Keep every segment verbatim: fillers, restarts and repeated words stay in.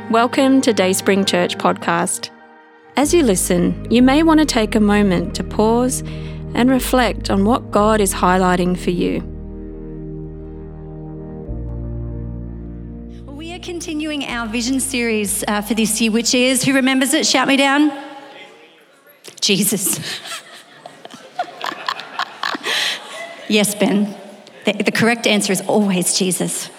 Welcome to Dayspring Church podcast. As you listen, you may want to take a moment to pause and reflect on what God is highlighting for you. We are continuing our vision series uh, for this year, which is, who remembers it? Shout me down. Jesus. Yes, Ben. The, the correct answer is always Jesus.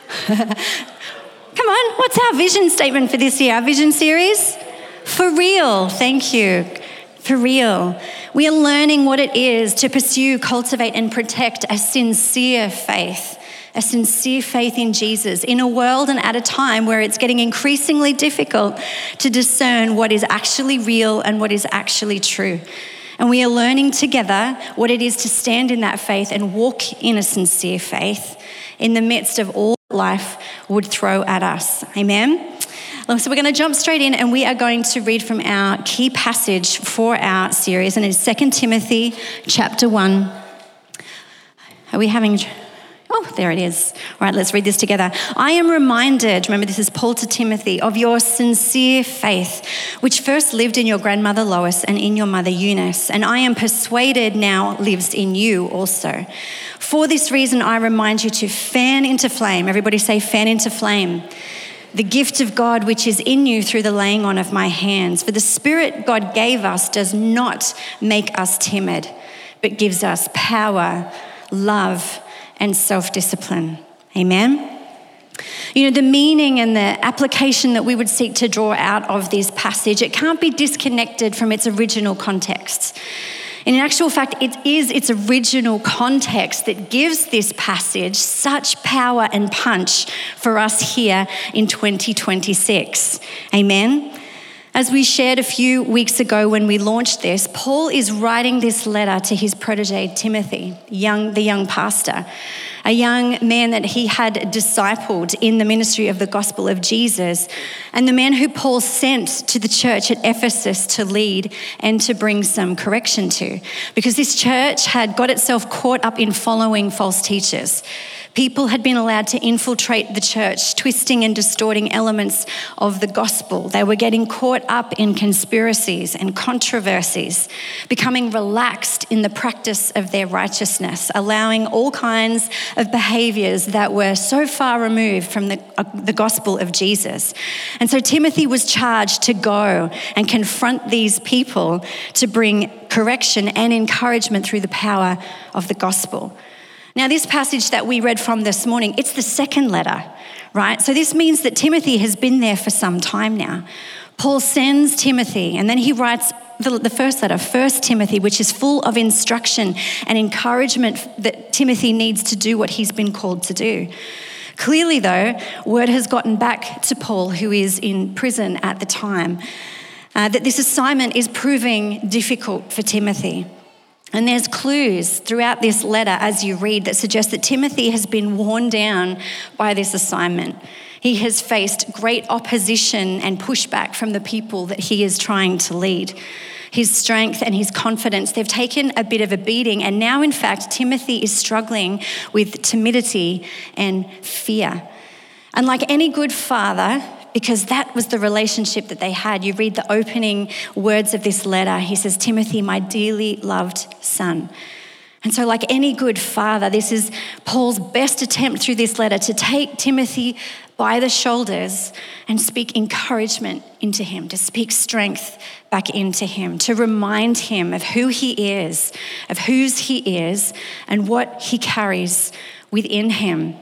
Come on, what's our vision statement for this year? Our vision series? For real, thank you. For real. We are learning what it is to pursue, cultivate, and protect a sincere faith, a sincere faith in Jesus in a world and at a time where it's getting increasingly difficult to discern what is actually real and what is actually true. And we are learning together what it is to stand in that faith and walk in a sincere faith in the midst of all life would throw at us. Amen? So we're going to jump straight in and we are going to read from our key passage for our series, and it's Second Timothy chapter one. Are we having... Oh, there it is. All right, let's read this together. I am reminded, remember this is Paul to Timothy, of your sincere faith, which first lived in your grandmother Lois and in your mother Eunice, and I am persuaded now lives in you also. For this reason, I remind you to fan into flame. Everybody say fan into flame. The gift of God which is in you through the laying on of my hands. For the Spirit God gave us does not make us timid, but gives us power, love, and self-discipline. Amen? You know, the meaning and the application that we would seek to draw out of this passage, it can't be disconnected from its original context. And in actual fact, it is its original context that gives this passage such power and punch for us here in twenty twenty-six. Amen? As we shared a few weeks ago when we launched this, Paul is writing this letter to his protege, Timothy, young, the young pastor, a young man that he had discipled in the ministry of the gospel of Jesus, and the man who Paul sent to the church at Ephesus to lead and to bring some correction to, because this church had got itself caught up in following false teachers. People had been allowed to infiltrate the church, twisting and distorting elements of the gospel. They were getting caught up in conspiracies and controversies, becoming relaxed in the practice of their righteousness, allowing all kinds of behaviors that were so far removed from the, uh, the gospel of Jesus. And so Timothy was charged to go and confront these people to bring correction and encouragement through the power of the gospel. Now, this passage that we read from this morning, it's the second letter, right? So this means that Timothy has been there for some time now. Paul sends Timothy, and then he writes the, the first letter, First Timothy, which is full of instruction and encouragement that Timothy needs to do what he's been called to do. Clearly, though, word has gotten back to Paul, who is in prison at the time, uh, that this assignment is proving difficult for Timothy. And there's clues throughout this letter as you read that suggest that Timothy has been worn down by this assignment. He has faced great opposition and pushback from the people that he is trying to lead. His strength and his confidence, they've taken a bit of a beating. And now, in fact, Timothy is struggling with timidity and fear. And like any good father, because that was the relationship that they had. You read the opening words of this letter. He says, Timothy, my dearly loved son. And so like any good father, this is Paul's best attempt through this letter to take Timothy by the shoulders and speak encouragement into him, to speak strength back into him, to remind him of who he is, of whose he is, and what he carries within him.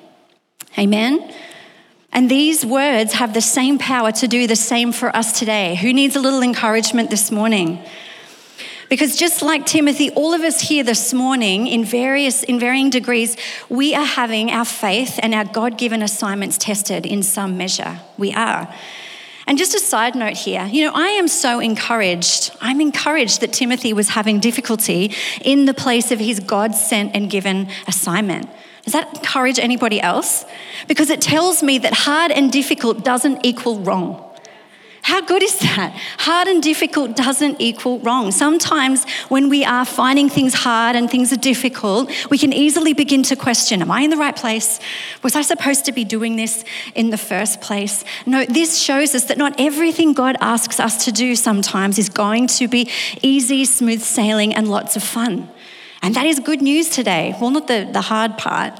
Amen? And these words have the same power to do the same for us today. Who needs a little encouragement this morning? Because just like Timothy, all of us here this morning in various, in varying degrees, we are having our faith and our God-given assignments tested in some measure. We are. And just a side note here, you know, I am so encouraged. I'm encouraged that Timothy was having difficulty in the place of his God-sent and given assignment. Does that encourage anybody else? Because it tells me that hard and difficult doesn't equal wrong. How good is that? Hard and difficult doesn't equal wrong. Sometimes when we are finding things hard and things are difficult, we can easily begin to question, am I in the right place? Was I supposed to be doing this in the first place? No, this shows us that not everything God asks us to do sometimes is going to be easy, smooth sailing and lots of fun. And that is good news today. Well, not the, the hard part.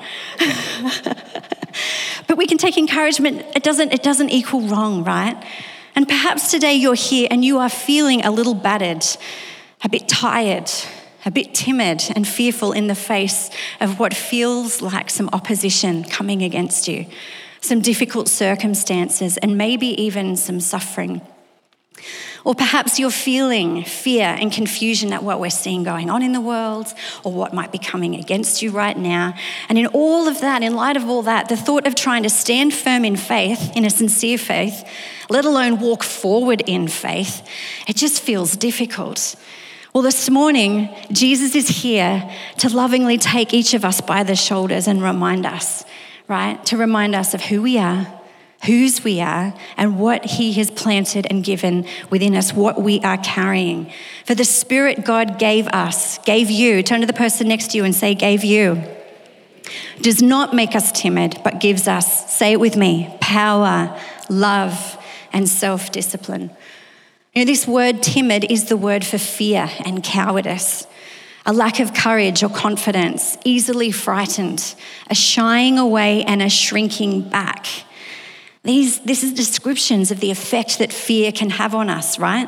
But we can take encouragement. It doesn't, it doesn't equal wrong, right? And perhaps today you're here and you are feeling a little battered, a bit tired, a bit timid and fearful in the face of what feels like some opposition coming against you, some difficult circumstances, and maybe even some suffering. Or perhaps you're feeling fear and confusion at what we're seeing going on in the world or what might be coming against you right now. And in all of that, in light of all that, the thought of trying to stand firm in faith, in a sincere faith, let alone walk forward in faith, it just feels difficult. Well, this morning, Jesus is here to lovingly take each of us by the shoulders and remind us, right? To remind us of who we are, whose we are, and what he has planted and given within us, what we are carrying. For the Spirit God gave us, gave you, turn to the person next to you and say, gave you, does not make us timid, but gives us, say it with me, power, love, and self-discipline. You know, this word timid is the word for fear and cowardice, a lack of courage or confidence, easily frightened, a shying away and a shrinking back. These, this is descriptions of the effect that fear can have on us, right?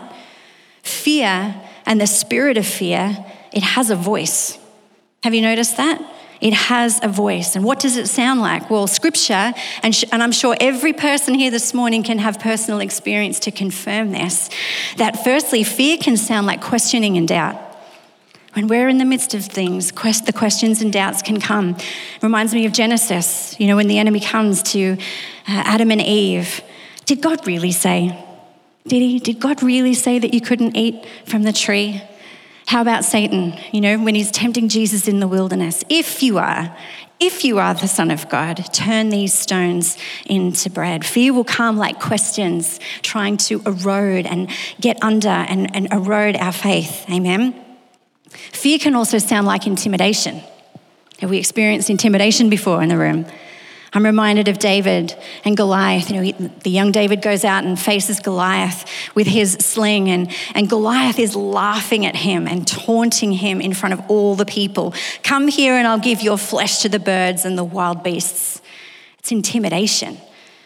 Fear and the spirit of fear, it has a voice. Have you noticed that? It has a voice. And what does it sound like? Well, scripture, and, sh- and I'm sure every person here this morning can have personal experience to confirm this, that firstly, fear can sound like questioning and doubt. When we're in the midst of things, quest- the questions and doubts can come. It reminds me of Genesis, you know, when the enemy comes to uh, Adam and Eve. Did God really say? Did he? Did God really say that you couldn't eat from the tree? How about Satan, you know, when he's tempting Jesus in the wilderness? If you are, if you are the Son of God, turn these stones into bread. Fear will come like questions trying to erode and get under and, and erode our faith. Amen? Fear can also sound like intimidation. Have we experienced intimidation before in the room? I'm reminded of David and Goliath. You know, he, the young David goes out and faces Goliath with his sling, and, and Goliath is laughing at him and taunting him in front of all the people. Come here and I'll give your flesh to the birds and the wild beasts. It's intimidation.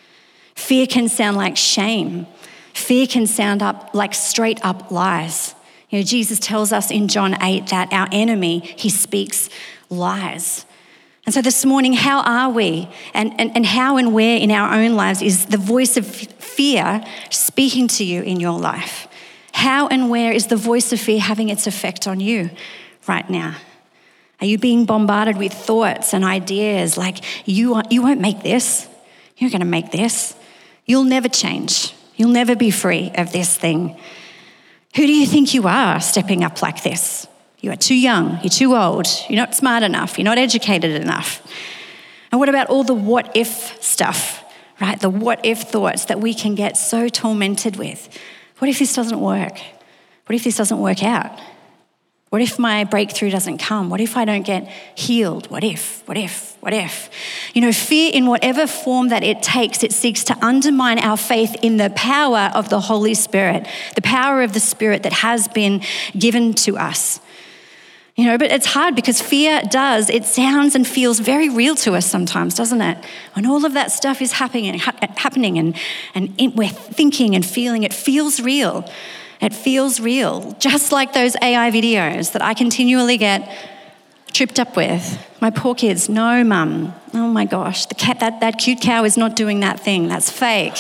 Fear can sound like shame. Fear can sound up like straight up lies. You know, Jesus tells us in John eight that our enemy, he speaks lies. And so this morning, how are we? And, and, and how and where in our own lives is the voice of fear speaking to you in your life? How and where is the voice of fear having its effect on you right now? Are you being bombarded with thoughts and ideas like, you, are, you won't make this, you're going to make this, you'll never change, you'll never be free of this thing. Who do you think you are stepping up like this? You are too young, you're too old, you're not smart enough, you're not educated enough. And what about all the what if stuff, right? The what if thoughts that we can get so tormented with. What if this doesn't work? What if this doesn't work out? What if my breakthrough doesn't come? What if I don't get healed? What if, what if, what if? You know, fear in whatever form that it takes, it seeks to undermine our faith in the power of the Holy Spirit, the power of the Spirit that has been given to us. You know, but it's hard because fear does, it sounds and feels very real to us sometimes, doesn't it? When all of that stuff is happening and, happening and, and we're thinking and feeling, it feels real. It feels real, just like those A I videos that I continually get tripped up with. My poor kids, no, mum. Oh my gosh, the cat, that, that cute cow is not doing that thing. That's fake.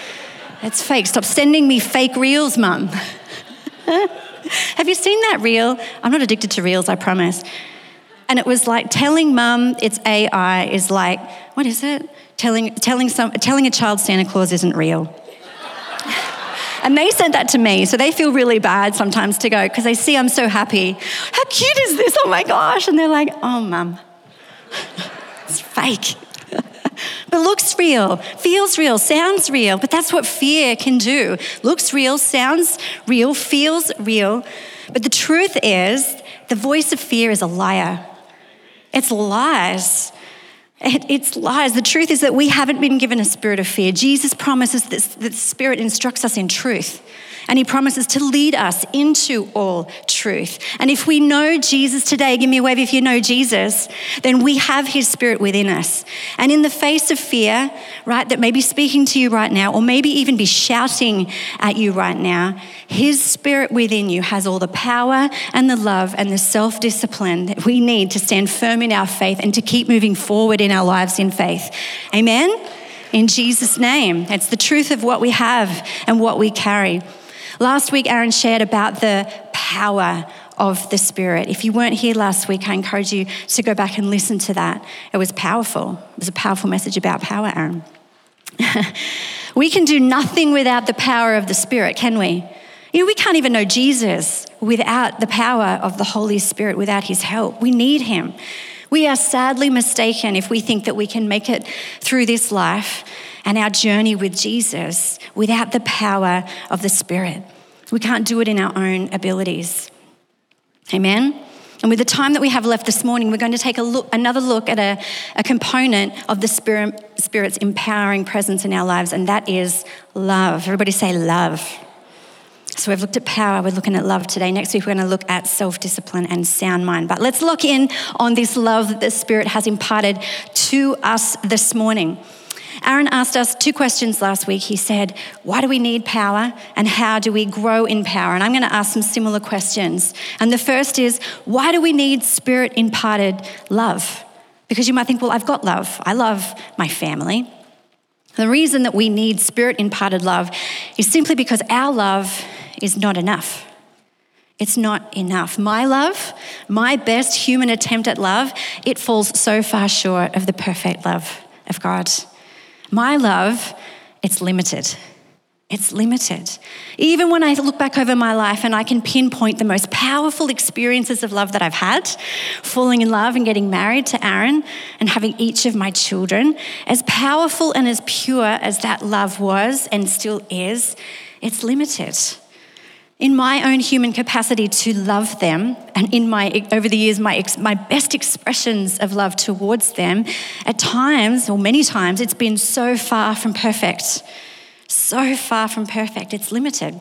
It's fake. Stop sending me fake reels, mum. Have you seen that reel? I'm not addicted to reels, I promise. And it was like telling mum it's A I is like, what is it? Telling telling some telling a child Santa Claus isn't real. And they sent that to me, so they feel really bad sometimes to go because they see I'm so happy. How cute is this? Oh my gosh. And they're like, oh, mum, it's fake. but looks real, feels real, sounds real. But that's what fear can do. Looks real, sounds real, feels real. But the truth is, the voice of fear is a liar. It's lies. It, it's lies. The truth is that we haven't been given a spirit of fear. Jesus promises that, that the Spirit instructs us in truth. And he promises to lead us into all truth. And if we know Jesus today, give me a wave if you know Jesus, then we have his Spirit within us. And in the face of fear, right, that may be speaking to you right now, or maybe even be shouting at you right now, his Spirit within you has all the power and the love and the self-discipline that we need to stand firm in our faith and to keep moving forward in our lives in faith. Amen? In Jesus' name. It's the truth of what we have and what we carry. Last week, Aaron shared about the power of the Spirit. If you weren't here last week, I encourage you to go back and listen to that. It was powerful. It was a powerful message about power, Aaron. We can do nothing without the power of the Spirit, can we? You know, we can't even know Jesus without the power of the Holy Spirit, without his help. We need him. We are sadly mistaken if we think that we can make it through this life and our journey with Jesus without the power of the Spirit. We can't do it in our own abilities. Amen? And with the time that we have left this morning, we're going to take a look, another look at a, a component of the Spirit, Spirit's empowering presence in our lives, and that is love. Everybody say love. So we've looked at power, we're looking at love today. Next week, we're going to look at self-discipline and sound mind. But let's lock in on this love that the Spirit has imparted to us this morning. Aaron asked us two questions last week. He said, why do we need power and how do we grow in power? And I'm going to ask some similar questions. And the first is, why do we need Spirit-imparted love? Because you might think, well, I've got love. I love my family. The reason that we need Spirit-imparted love is simply because our love is not enough. It's not enough. My love, my best human attempt at love, it falls so far short of the perfect love of God. My love, it's limited. It's limited. Even when I look back over my life and I can pinpoint the most powerful experiences of love that I've had, falling in love and getting married to Aaron and having each of my children, as powerful and as pure as that love was and still is, it's limited. In my own human capacity to love them, and in my over the years, my my best expressions of love towards them, at times, or many times, it's been so far from perfect. So far from perfect, it's limited.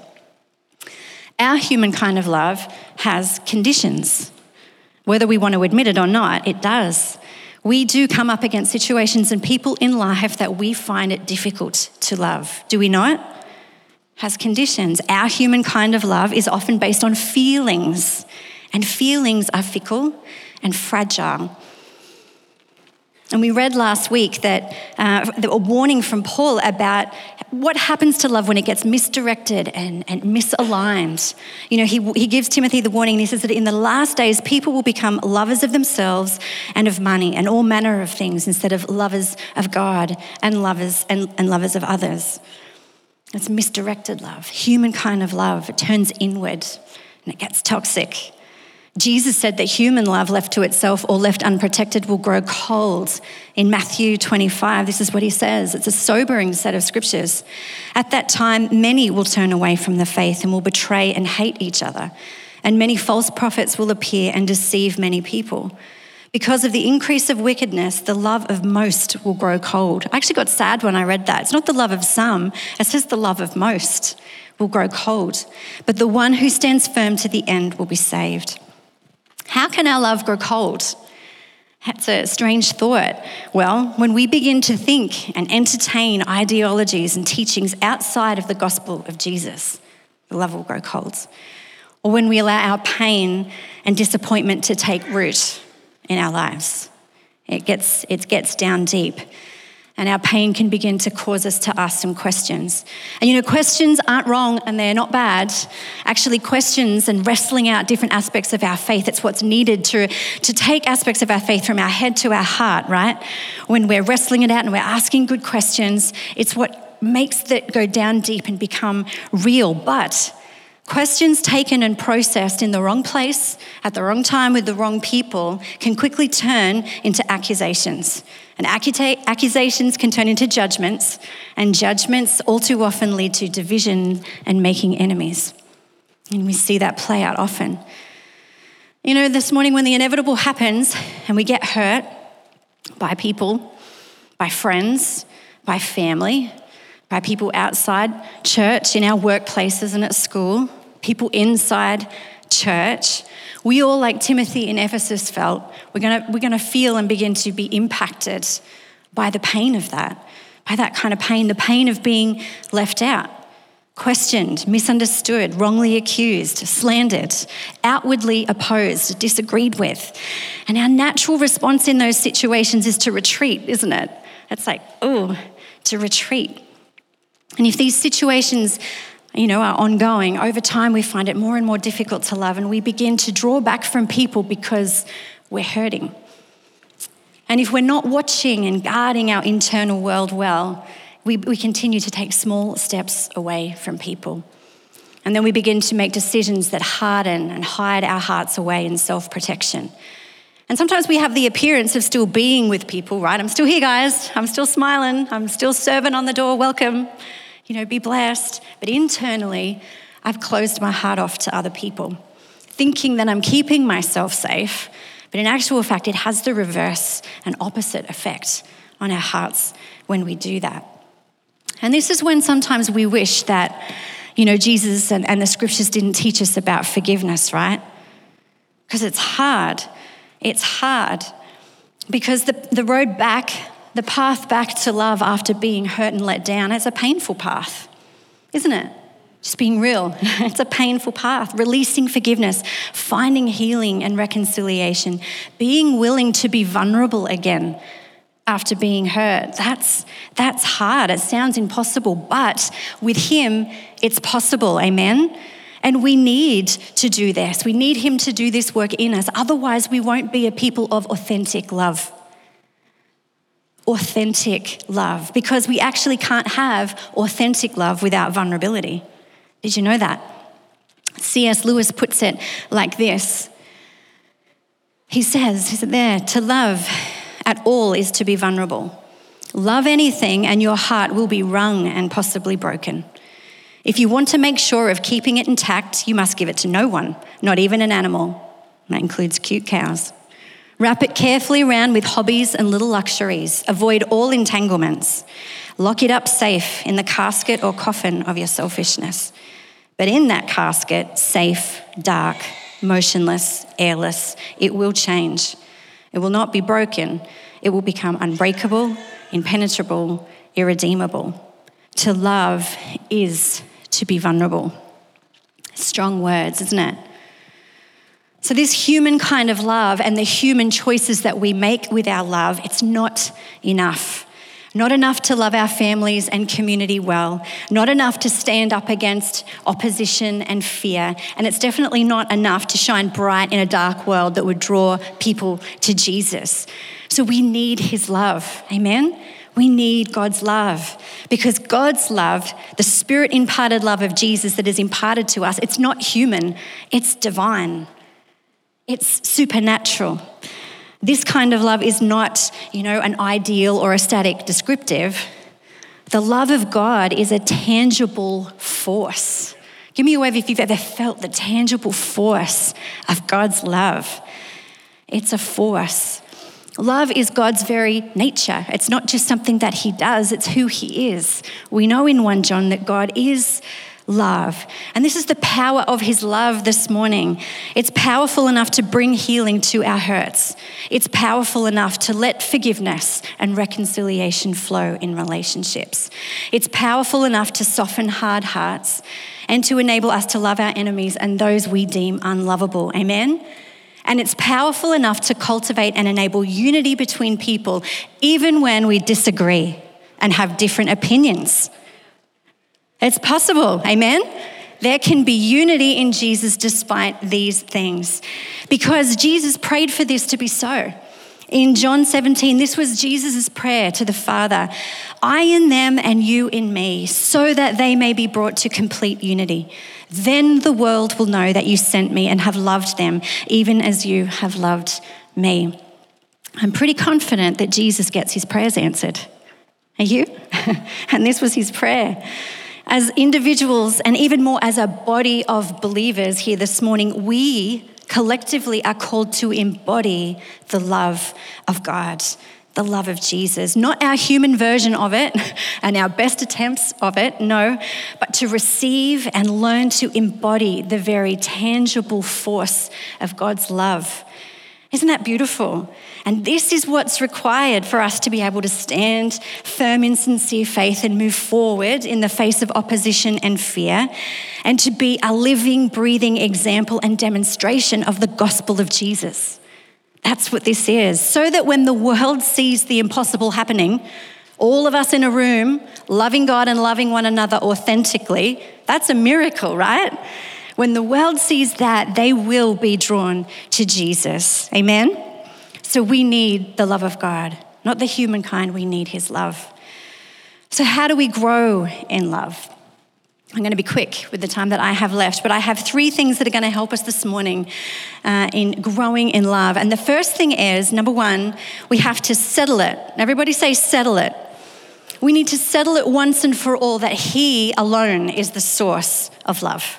Our human kind of love has conditions. Whether we want to admit it or not, it does. We do come up against situations and people in life that we find it difficult to love. Do we not? Has conditions. Our human kind of love is often based on feelings, and feelings are fickle and fragile. And we read last week that uh, a warning from Paul about what happens to love when it gets misdirected and, and misaligned. You know, he, he gives Timothy the warning, and he says that in the last days, people will become lovers of themselves and of money and all manner of things instead of lovers of God and lovers and, and lovers of others. It's misdirected love, human kind of love. It turns inward and it gets toxic. Jesus said that human love left to itself or left unprotected will grow cold. In Matthew twenty-five, this is what he says. It's a sobering set of scriptures. At that time, many will turn away from the faith and will betray and hate each other. And many false prophets will appear and deceive many people. Because of the increase of wickedness, the love of most will grow cold. I actually got sad when I read that. It's not the love of some, it says the love of most will grow cold. But the one who stands firm to the end will be saved. How can our love grow cold? That's a strange thought. Well, when we begin to think and entertain ideologies and teachings outside of the gospel of Jesus, the love will grow cold. Or when we allow our pain and disappointment to take root in our lives. It gets it gets down deep, and our pain can begin to cause us to ask some questions. And you know, questions aren't wrong and they're not bad. Actually, questions and wrestling out different aspects of our faith, it's what's needed to, to take aspects of our faith from our head to our heart, right? When we're wrestling it out and we're asking good questions, it's what makes that go down deep and become real. But Questions taken and processed in the wrong place, at the wrong time with the wrong people, can quickly turn into accusations. And accusa- accusations can turn into judgments, and judgments all too often lead to division and making enemies. And we see that play out often. You know, this morning when the inevitable happens and we get hurt by people, by friends, by family, by people outside church, in our workplaces and at school, people inside church, we all, like Timothy in Ephesus felt, we're gonna, we're gonna feel and begin to be impacted by the pain of that, by that kind of pain, the pain of being left out, questioned, misunderstood, wrongly accused, slandered, outwardly opposed, disagreed with. And our natural response in those situations is to retreat, isn't it? It's like, oh, to retreat. And if these situations, you know, are ongoing, over time we find it more and more difficult to love, and we begin to draw back from people because we're hurting. And if we're not watching and guarding our internal world well, we, we continue to take small steps away from people. And then we begin to make decisions that harden and hide our hearts away in self-protection. And sometimes we have the appearance of still being with people, right? I'm still here, guys. I'm still smiling. I'm still serving on the door. Welcome. You know, be blessed. But internally, I've closed my heart off to other people, thinking that I'm keeping myself safe. But in actual fact, it has the reverse and opposite effect on our hearts when we do that. And this is when sometimes we wish that, you know, Jesus and, and the scriptures didn't teach us about forgiveness, right? Because it's hard. It's hard because the, the road back, the path back to love after being hurt and let down, is a painful path, isn't it? Just being real. It's a painful path. Releasing forgiveness, finding healing and reconciliation, being willing to be vulnerable again after being hurt. That's, that's hard. It sounds impossible, but with him, it's possible. Amen? And we need to do this. We need him to do this work in us. Otherwise, we won't be a people of authentic love. Authentic love. Because we actually can't have authentic love without vulnerability. Did you know that? C S Lewis puts it like this. He says, is it there? To love at all is to be vulnerable. Love anything and your heart will be wrung and possibly broken. If you want to make sure of keeping it intact, you must give it to no one, not even an animal. That includes cute cows. Wrap it carefully around with hobbies and little luxuries. Avoid all entanglements. Lock it up safe in the casket or coffin of your selfishness. But in that casket, safe, dark, motionless, airless, it will change. It will not be broken. It will become unbreakable, impenetrable, irredeemable. To love is to be vulnerable. Strong words, isn't it? So this human kind of love and the human choices that we make with our love, it's not enough. Not enough to love our families and community well. Not enough to stand up against opposition and fear. And it's definitely not enough to shine bright in a dark world that would draw people to Jesus. So we need his love. Amen? We need God's love, because God's love, the Spirit-imparted love of Jesus that is imparted to us, it's not human, it's divine. It's supernatural. This kind of love is not, you know, an ideal or a static descriptive. The love of God is a tangible force. Give me a wave if you've ever felt the tangible force of God's love. It's a force. Love is God's very nature. It's not just something that he does, it's who he is. We know in First John that God is love. And this is the power of his love this morning. It's powerful enough to bring healing to our hurts. It's powerful enough to let forgiveness and reconciliation flow in relationships. It's powerful enough to soften hard hearts and to enable us to love our enemies and those we deem unlovable. Amen? And it's powerful enough to cultivate and enable unity between people, even when we disagree and have different opinions. It's possible, amen? There can be unity in Jesus despite these things, because Jesus prayed for this to be so. In John seventeen, this was Jesus' prayer to the Father. I in them and you in me, so that they may be brought to complete unity. Then the world will know that you sent me and have loved them, even as you have loved me. I'm pretty confident that Jesus gets his prayers answered. Are you? And this was his prayer. As individuals, and even more as a body of believers here this morning, we collectively are called to embody the love of God, the love of Jesus. Not our human version of it and our best attempts of it, no, but to receive and learn to embody the very tangible force of God's love. Isn't that beautiful? And this is what's required for us to be able to stand firm in sincere faith and move forward in the face of opposition and fear, and to be a living, breathing example and demonstration of the gospel of Jesus. That's what this is. So that when the world sees the impossible happening, all of us in a room loving God and loving one another authentically, that's a miracle, right? When the world sees that, they will be drawn to Jesus. Amen? So we need the love of God, not the humankind. We need his love. So how do we grow in love? I'm going to be quick with the time that I have left, but I have three things that are going to help us this morning uh, in growing in love. And the first thing is, number one, we have to settle it. Everybody say settle it. We need to settle it once and for all that he alone is the source of love.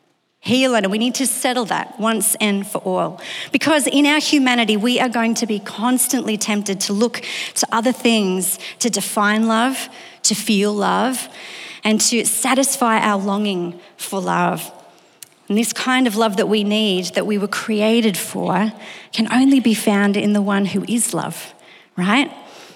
He alone, and we need to settle that once and for all. Because in our humanity, we are going to be constantly tempted to look to other things to define love, to feel love, and to satisfy our longing for love. And this kind of love that we need, that we were created for, can only be found in the one who is love, right?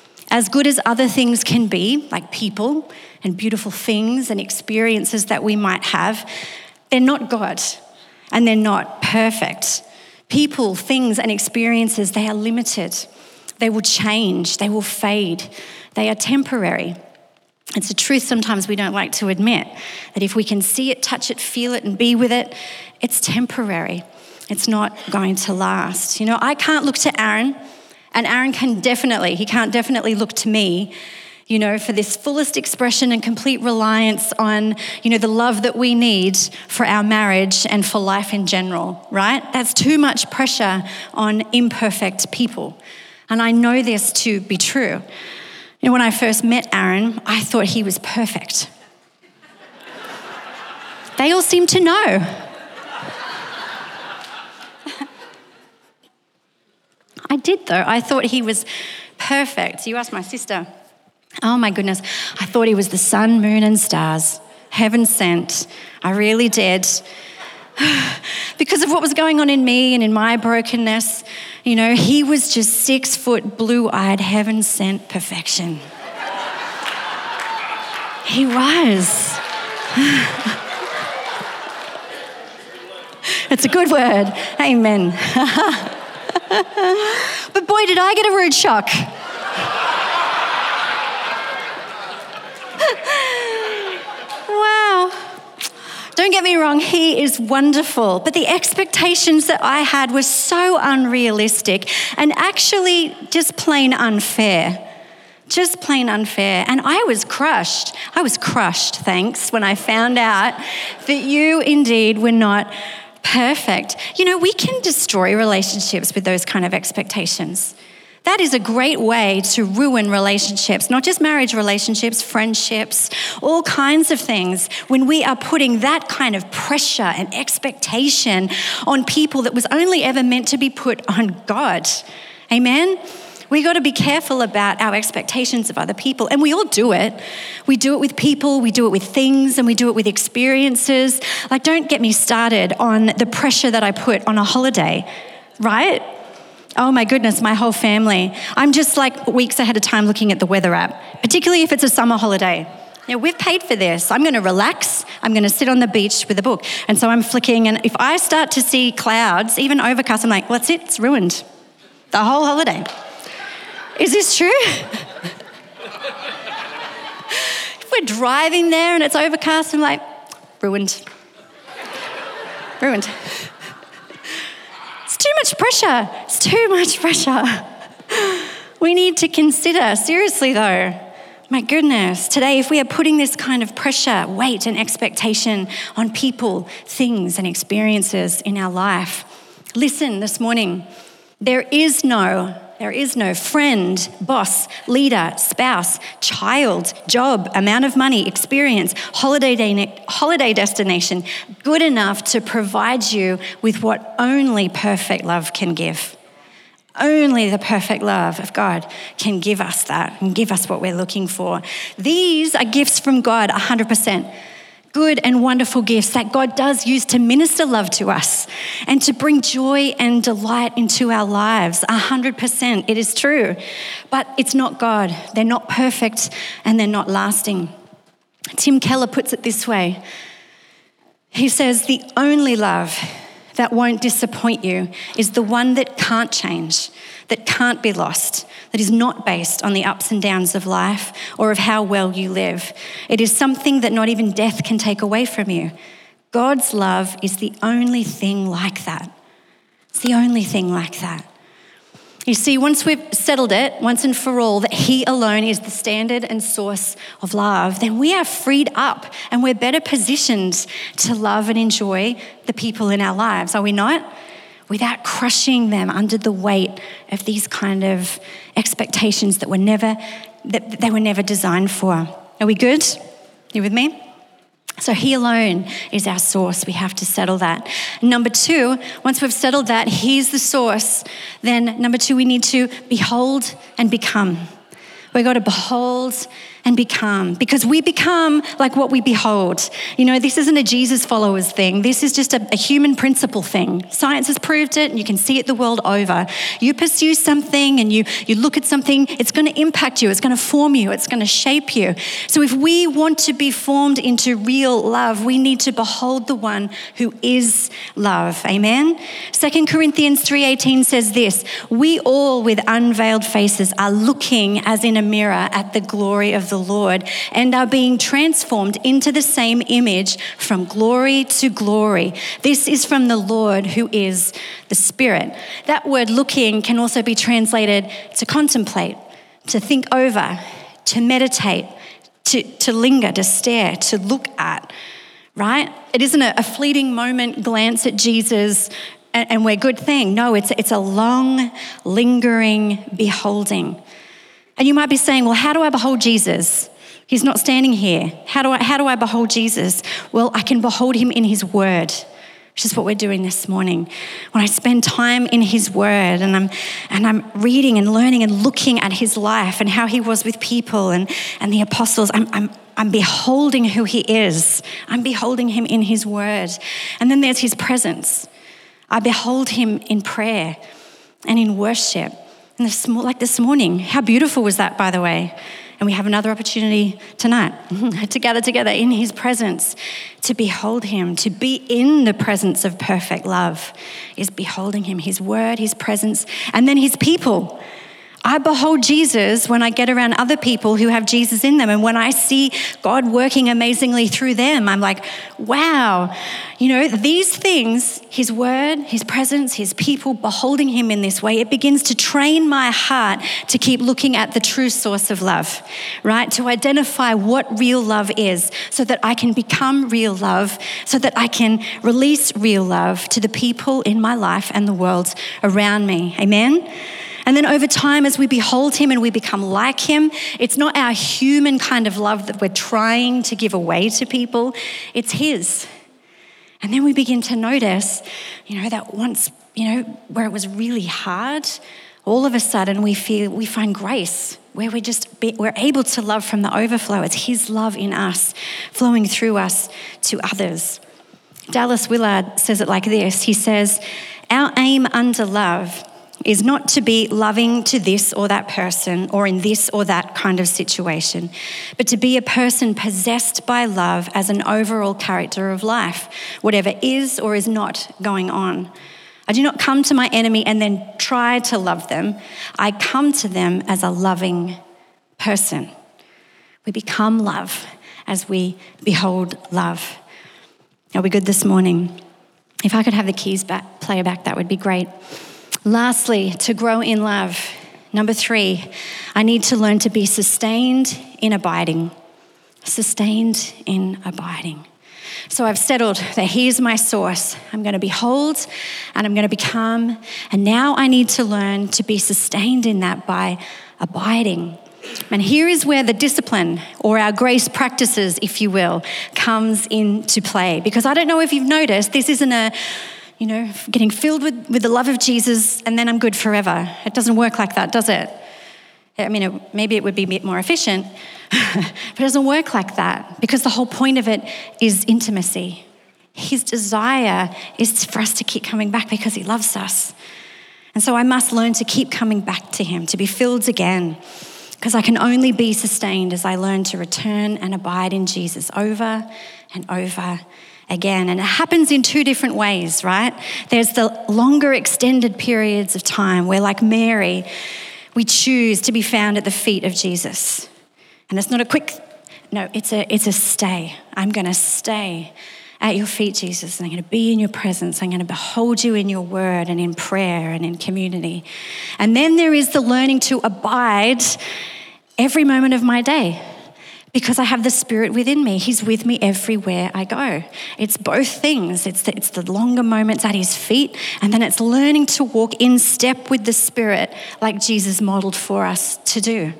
As good as other things can be, like people and beautiful things and experiences that we might have, they're not God, and they're not perfect. People, things, and experiences, they are limited. They will change. They will fade. They are temporary. It's a truth sometimes we don't like to admit, that if we can see it, touch it, feel it, and be with it, it's temporary. It's not going to last. You know, I can't look to Aaron, and Aaron can definitely, he can't definitely look to me, you know, for this fullest expression and complete reliance on, you know, the love that we need for our marriage and for life in general, right? That's too much pressure on imperfect people. And I know this to be true. You know, when I first met Aaron, I thought he was perfect. They all seem to know. I did though. I thought he was perfect. You asked my sister. Oh my goodness, I thought he was the sun, moon, and stars, heaven sent. I really did. Because of what was going on in me and in my brokenness, you know, he was just six foot, blue-eyed, heaven sent perfection. He was. It's a good word. Amen. But boy, did I get a rude shock. Wow. Don't get me wrong, he is wonderful, but the expectations that I had were so unrealistic and actually just plain unfair. Just plain unfair. And I was crushed. I was crushed, thanks, when I found out that you indeed were not perfect. You know, we can destroy relationships with those kind of expectations. That is a great way to ruin relationships, not just marriage relationships, friendships, all kinds of things. When we are putting that kind of pressure and expectation on people that was only ever meant to be put on God. Amen? We got to be careful about our expectations of other people. And we all do it. We do it with people, we do it with things, and we do it with experiences. Like, don't get me started on the pressure that I put on a holiday, right? Oh my goodness, my whole family. I'm just like weeks ahead of time looking at the weather app, particularly if it's a summer holiday. You know, we've paid for this. I'm going to relax. I'm going to sit on the beach with a book. And so I'm flicking, and if I start to see clouds, even overcast, I'm like, well, that's it, it's ruined. The whole holiday. Is this true? If we're driving there and it's overcast, I'm like, ruined. Ruined. It's too much pressure. It's too much pressure. We need to consider, seriously though, my goodness, today if we are putting this kind of pressure, weight and expectation on people, things and experiences in our life, listen this morning, there is no, there is no friend, boss, leader, spouse, child, job, amount of money, experience, holiday, de- holiday destination good enough to provide you with what only perfect love can give. Only the perfect love of God can give us that and give us what we're looking for. These are gifts from God, one hundred percent. Good and wonderful gifts that God does use to minister love to us and to bring joy and delight into our lives. one hundred percent, it is true. But it's not God. They're not perfect and they're not lasting. Tim Keller puts it this way. He says, the only love that won't disappoint you is the one that can't change, that can't be lost, that is not based on the ups and downs of life or of how well you live. It is something that not even death can take away from you. God's love is the only thing like that. It's the only thing like that. You see, once we've settled it, once and for all, that He alone is the standard and source of love, then we are freed up and we're better positioned to love and enjoy the people in our lives, are we not? Without crushing them under the weight of these kind of expectations that were never, that they were never designed for. Are we good? You with me? So He alone is our source. We have to settle that. Number two, once we've settled that, He's the source, then number two, we need to behold and become. We've got to behold and become, because we become like what we behold. You know, this isn't a Jesus followers thing. This is just a, a human principle thing. Science has proved it, and you can see it the world over. You pursue something and you, you look at something, it's going to impact you. It's going to form you. It's going to shape you. So if we want to be formed into real love, we need to behold the one who is love. Amen? Second Corinthians three eighteen says this, we all with unveiled faces are looking as in a mirror at the glory of the Lord and are being transformed into the same image from glory to glory. This is from the Lord who is the Spirit. That word looking can also be translated to contemplate, to think over, to meditate, to, to linger, to stare, to look at, right? It isn't a, a fleeting moment glance at Jesus and, and we're good thing. No, it's, it's a long, lingering beholding. And you might be saying, well, how do I behold Jesus? He's not standing here. How do I, how do I behold Jesus? Well, I can behold Him in His word, which is what we're doing this morning. When I spend time in His word and I'm and I'm reading and learning and looking at His life and how He was with people and, and the apostles, I'm, I'm, I'm beholding who He is. I'm beholding Him in His word. And then there's His presence. I behold Him in prayer and in worship. And this, like this morning, how beautiful was that, by the way? And we have another opportunity tonight to gather together in His presence, to behold Him, to be in the presence of perfect love is beholding Him, His word, His presence, and then His people. I behold Jesus when I get around other people who have Jesus in them. And when I see God working amazingly through them, I'm like, wow, you know, these things, His word, His presence, His people, beholding Him in this way, it begins to train my heart to keep looking at the true source of love, right? To identify what real love is so that I can become real love, so that I can release real love to the people in my life and the world around me. Amen? And then over time, as we behold Him and we become like Him, it's not our human kind of love that we're trying to give away to people, it's His. And then we begin to notice, you know, that once, you know, where it was really hard, all of a sudden we feel, we find grace, where we just, be, we're able to love from the overflow. It's His love in us, flowing through us to others. Dallas Willard says it like this. He says, our aim under love is not to be loving to this or that person or in this or that kind of situation, but to be a person possessed by love as an overall character of life, whatever is or is not going on. I do not come to my enemy and then try to love them. I come to them as a loving person. We become love as we behold love. Are we good this morning? If I could have the keys back, player back, that would be great. Lastly, to grow in love, Number three, I need to learn to be sustained in abiding. Sustained in abiding. So I've settled that here's my source. I'm going to behold and I'm going to become. And now I need to learn to be sustained in that by abiding. And here is where the discipline, or our grace practices, if you will, comes into play. Because I don't know if you've noticed, this isn't a, you know, getting filled with, with the love of Jesus and then I'm good forever. It doesn't work like that, does it? I mean, it, maybe it would be a bit more efficient, but it doesn't work like that, because the whole point of it is intimacy. His desire is for us to keep coming back because he loves us. And so I must learn to keep coming back to him, to be filled again, because I can only be sustained as I learn to return and abide in Jesus over and over again. And it happens in two different ways, right? There's the longer extended periods of time where, like Mary, we choose to be found at the feet of Jesus. And it's not a quick, no, it's a, it's a stay. I'm going to stay at your feet, Jesus, and I'm going to be in your presence. I'm going to behold you in your word and in prayer and in community. And then there is the learning to abide every moment of my day, because I have the Spirit within me. He's with me everywhere I go. It's both things. It's the, it's the longer moments at his feet, and then it's learning to walk in step with the Spirit like Jesus modeled for us to do.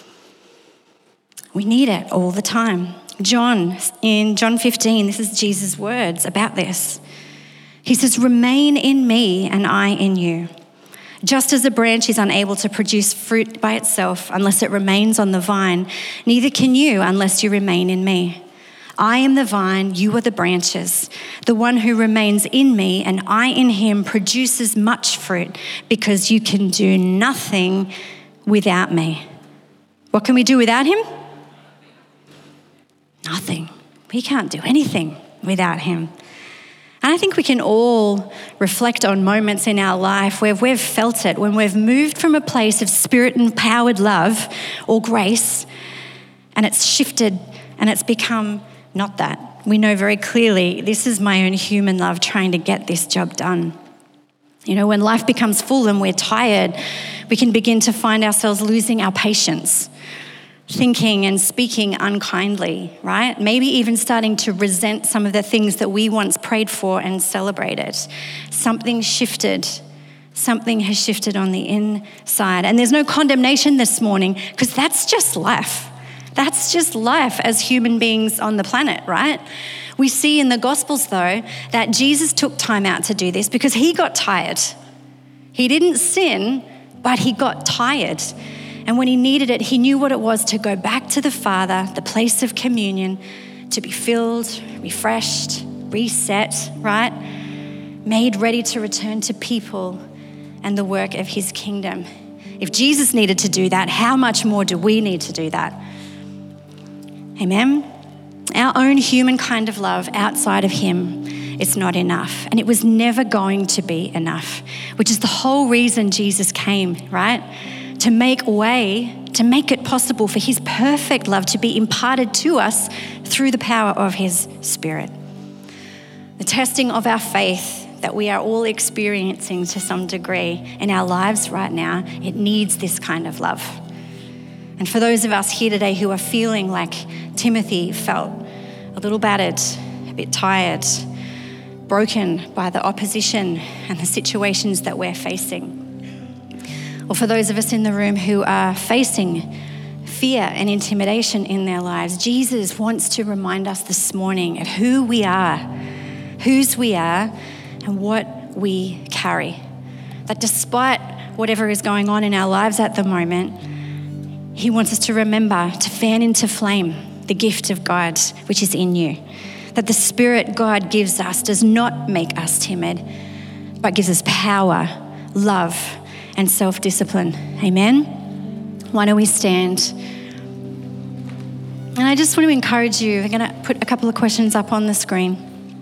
We need it all the time. John, in John fifteen, this is Jesus' words about this. He says, "Remain in me and I in you. Just as a branch is unable to produce fruit by itself unless it remains on the vine, neither can you unless you remain in me. I am the vine, you are the branches. The one who remains in me and I in him produces much fruit, because you can do nothing without me." What can we do without him? Nothing. We can't do anything without him. And I think we can all reflect on moments in our life where we've felt it, when we've moved from a place of Spirit-empowered love or grace, and it's shifted and it's become not that. We know very clearly, this is my own human love trying to get this job done. You know, when life becomes full and we're tired, we can begin to find ourselves losing our patience, thinking and speaking unkindly, right? Maybe even starting to resent some of the things that we once prayed for and celebrated. Something shifted. Something has shifted on the inside. And there's no condemnation this morning, because that's just life. That's just life as human beings on the planet, right? We see in the Gospels, though, that Jesus took time out to do this because he got tired. He didn't sin, but he got tired. And when he needed it, he knew what it was to go back to the Father, the place of communion, to be filled, refreshed, reset, right? Made ready to return to people and the work of his kingdom. If Jesus needed to do that, how much more do we need to do that? Amen? Our own human kind of love outside of him, it's not enough. And it was never going to be enough, which is the whole reason Jesus came, right? To make way, to make it possible for his perfect love to be imparted to us through the power of his Spirit. The testing of our faith that we are all experiencing to some degree in our lives right now, it needs this kind of love. And for those of us here today who are feeling like Timothy felt, a little battered, a bit tired, broken by the opposition and the situations that we're facing, or for those of us in the room who are facing fear and intimidation in their lives, Jesus wants to remind us this morning of who we are, whose we are, and what we carry. That despite whatever is going on in our lives at the moment, he wants us to remember to fan into flame the gift of God which is in you. That the Spirit God gives us does not make us timid, but gives us power, love, and self-discipline. Amen? Why don't we stand? And I just want to encourage you, I'm going to put a couple of questions up on the screen.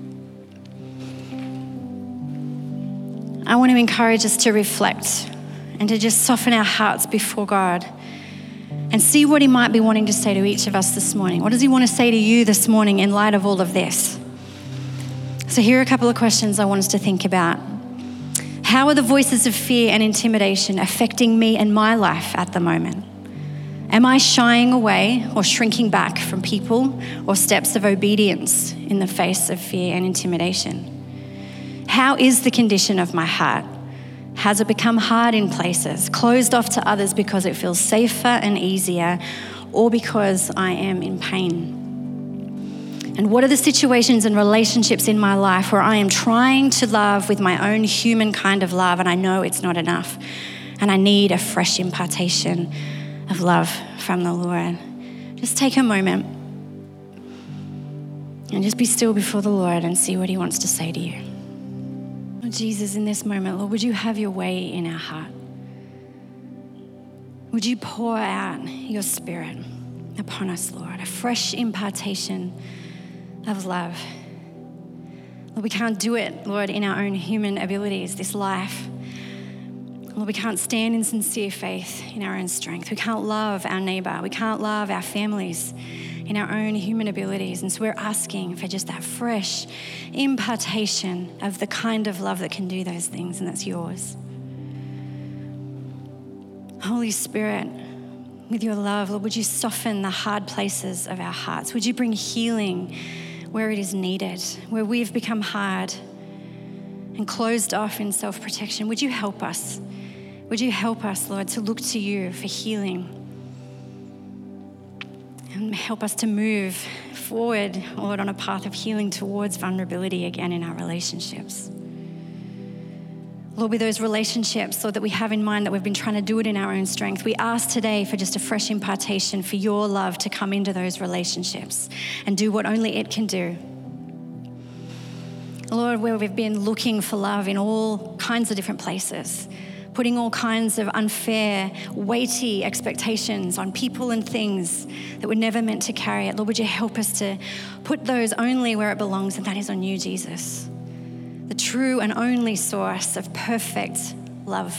I want to encourage us to reflect and to just soften our hearts before God and see what he might be wanting to say to each of us this morning. What does he want to say to you this morning in light of all of this? So here are a couple of questions I want us to think about. How are the voices of fear and intimidation affecting me and my life at the moment? Am I shying away or shrinking back from people or steps of obedience in the face of fear and intimidation? How is the condition of my heart? Has it become hard in places, closed off to others because it feels safer and easier, or because I am in pain? And what are the situations and relationships in my life where I am trying to love with my own human kind of love and I know it's not enough and I need a fresh impartation of love from the Lord? Just take a moment and just be still before the Lord and see what he wants to say to you. Lord Jesus, in this moment, Lord, would you have your way in our heart? Would you pour out your Spirit upon us, Lord, a fresh impartation of love. Lord, we can't do it, Lord, in our own human abilities, this life. Lord, we can't stand in sincere faith in our own strength. We can't love our neighbor. We can't love our families in our own human abilities. And so we're asking for just that fresh impartation of the kind of love that can do those things, and that's yours. Holy Spirit, with your love, Lord, would you soften the hard places of our hearts? Would you bring healing where it is needed, where we've become hard and closed off in self-protection? Would you help us? Would you help us, Lord, to look to you for healing and help us to move forward, Lord, on a path of healing towards vulnerability again in our relationships. Lord, with those relationships, Lord, that we have in mind that we've been trying to do it in our own strength, we ask today for just a fresh impartation for your love to come into those relationships and do what only it can do. Lord, where we've been looking for love in all kinds of different places, putting all kinds of unfair, weighty expectations on people and things that were never meant to carry it. Lord, would you help us to put those only where it belongs, and that is on you, Jesus, the true and only source of perfect love.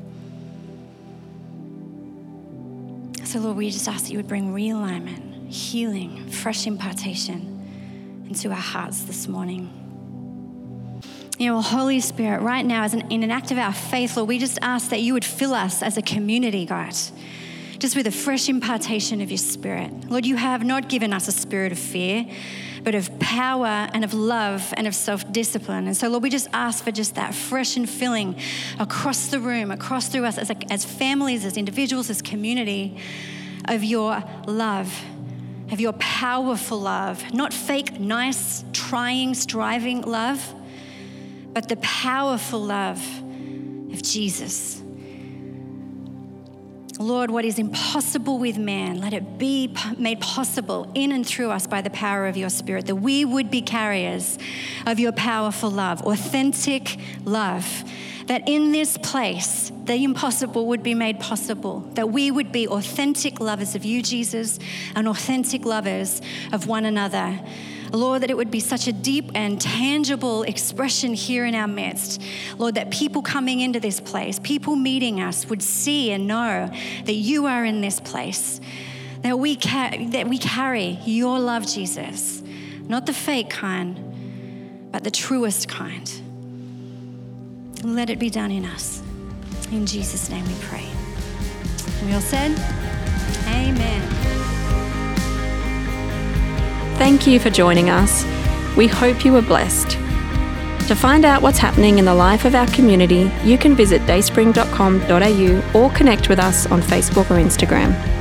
So Lord, we just ask that you would bring realignment, healing, fresh impartation into our hearts this morning. You know, Holy Spirit, right now, as an, in an act of our faith, Lord, we just ask that you would fill us as a community, God, just with a fresh impartation of your Spirit. Lord, you have not given us a spirit of fear, but of power and of love and of self-discipline. And so, Lord, we just ask for just that fresh and filling across the room, across through us as, a, as families, as individuals, as community, of your love, of your powerful love, not fake, nice, trying, striving love, but the powerful love of Jesus. Lord, what is impossible with man, let it be made possible in and through us by the power of your Spirit, that we would be carriers of your powerful love, authentic love, that in this place, the impossible would be made possible, that we would be authentic lovers of you, Jesus, and authentic lovers of one another. Lord, that it would be such a deep and tangible expression here in our midst. Lord, that people coming into this place, people meeting us would see and know that you are in this place, that we, ca- that we carry your love, Jesus, not the fake kind, but the truest kind. Let it be done in us. In Jesus' name we pray. And we all said, amen. Thank you for joining us. We hope you were blessed. To find out what's happening in the life of our community, you can visit dayspring dot com dot a u or connect with us on Facebook or Instagram.